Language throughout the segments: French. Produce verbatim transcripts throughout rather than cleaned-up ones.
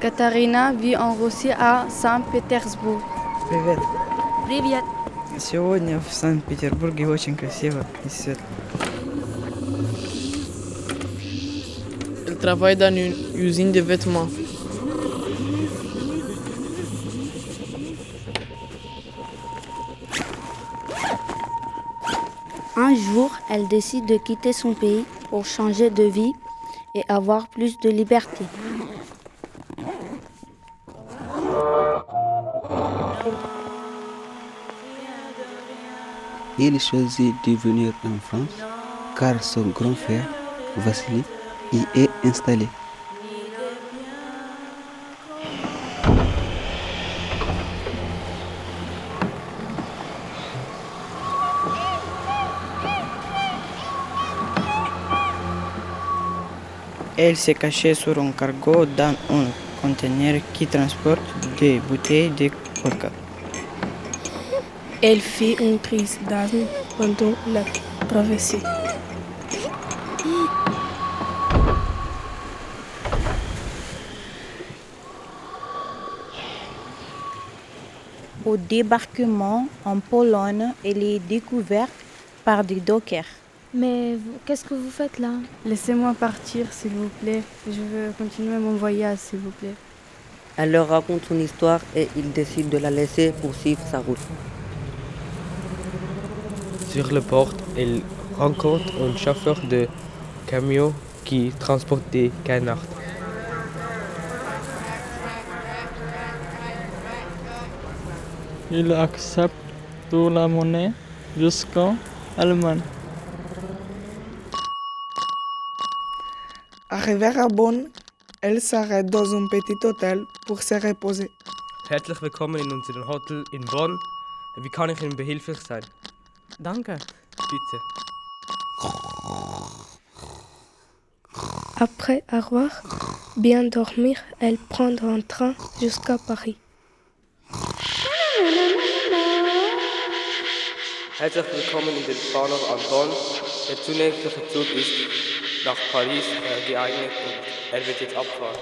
Катарина vit en Russie à Saint-Pétersbourg. Привет. Привет. Сегодня в Санкт-Петербурге очень красиво и светло. Elle travaille dans une usine de vêtements. Un jour, elle décide de quitter son pays pour changer de vie et avoir plus de liberté. Il choisit de venir en France car son grand frère, Vassili, y est installé. Elle s'est cachée sur un cargo dans un conteneur qui transporte des bouteilles de coca. Elle fait une crise d'asthme pendant la traversée. Au débarquement en Pologne, elle est découverte par des dockers. Mais vous, qu'est-ce que vous faites là? Laissez-moi partir, s'il vous plaît. Je veux continuer mon voyage, s'il vous plaît. Elle leur raconte son histoire et ils décident de la laisser poursuivre sa route. Sur le port, elle rencontre un chauffeur de camion qui transporte des canards. Il accepte toute la monnaie jusqu'en Allemagne. Arrivée à Bonn, elle s'arrête dans un petit hôtel pour se reposer. Herzlich willkommen in unserem Hotel in Bonn. Wie kann ich Ihnen behilflich sein? Danke. Bitte. Après avoir bien dormi, elle prend un train jusqu'à Paris. Herzlich willkommen in den Bahnhof an Bonn. Der zunächste Zug ist nach Paris äh, geeignet und er wird jetzt abfahren.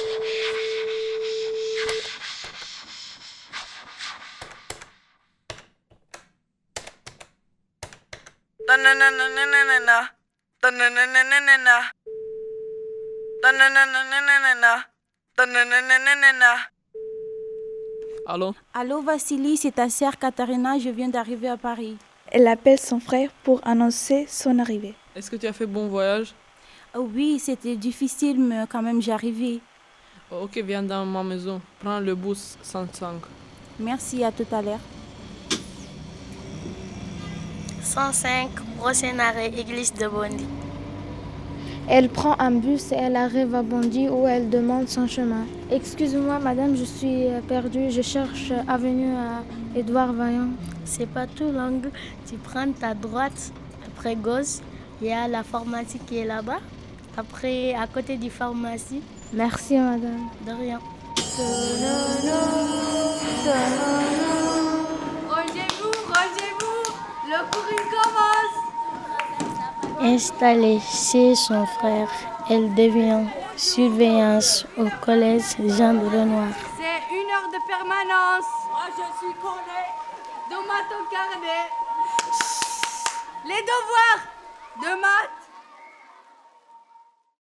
Allô? Allô Vassili, c'est ta sœur Katharina, je viens d'arriver à Paris. Elle appelle son frère pour annoncer son arrivée. Est-ce que tu as fait bon voyage? Oh oui, c'était difficile, mais quand même j'arrivais. Oh, ok, viens dans ma maison. Prends le bus cent cinq. Merci, à tout à l'heure. cent cinq, prochain arrêt, église de Bondy. Elle prend un bus et elle arrive à Bondy où elle demande son chemin. Excusez-moi madame, je suis perdue, je cherche avenue à Édouard Vaillant. C'est pas tout long, tu prends ta droite, après gauche, il y a la pharmacie qui est là-bas. Après, à côté du pharmacie. Merci madame. De rien. Rangez-vous, rangez-vous, le cours commence. Installée chez son frère, elle devient surveillance au collège Jean de Renoir. C'est une heure de permanence. Moi, je suis collée. Donne-moi ton carnet. Les devoirs de maths.